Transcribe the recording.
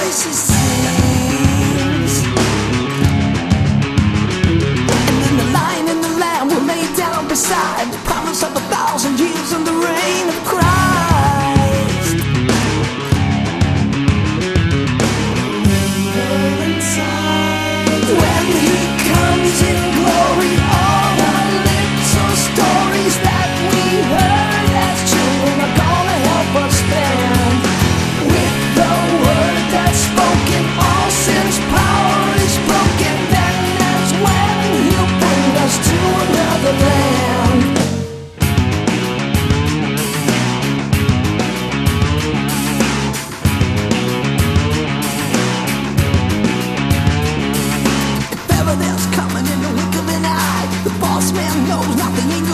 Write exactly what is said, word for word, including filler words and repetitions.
voice he sings. And then the lion and the lamb were laid down beside the promise of a thousand years and the reign of Christ. When he comes in glory, all the little stories that we heard as children are gonna help us stand. With the word that's spoken, all sin's power is broken. Then that's when he'll bring us to another land. If ever there's coming in the wink of an eye, the boss man knows nothing ain't